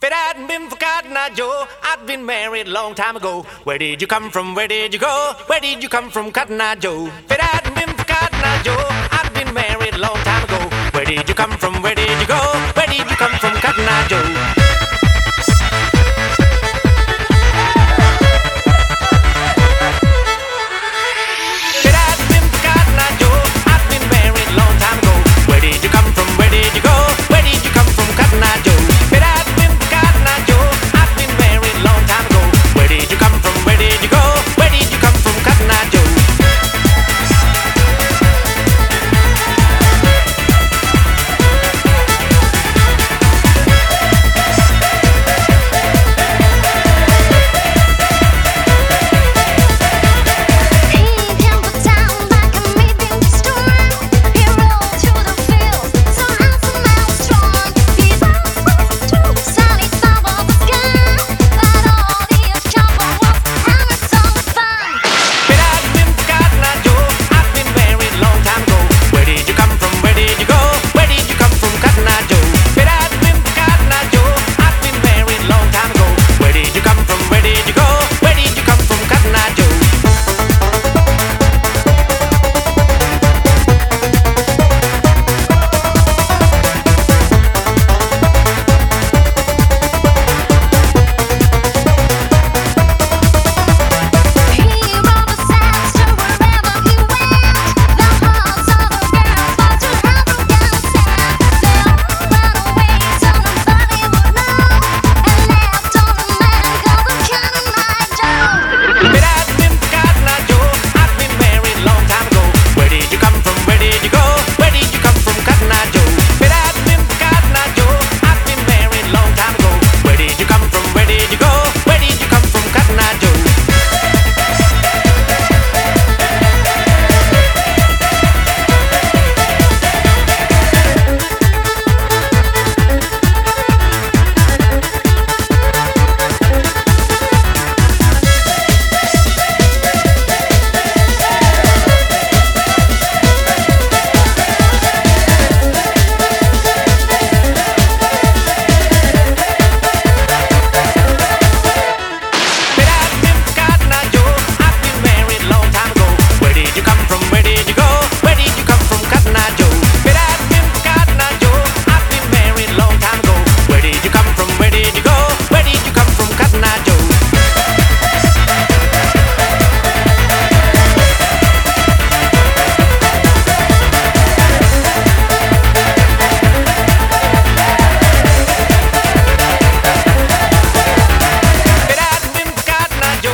If it hadn't been for Cotton Eye Joe, I'd been married a long time ago. Where did you come from? Where did you go? Where did you come from, Cotton Eye Joe? If it hadn't been for Cotton Eye Joe, I'd been married a long time ago. Where did you come from? Where did you go? Where did you come from, Cotton Eye Joe?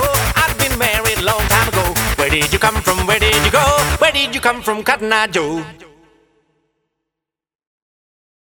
Where did you come from? Where did you go? Where did you come from, Cotton Eye Joe?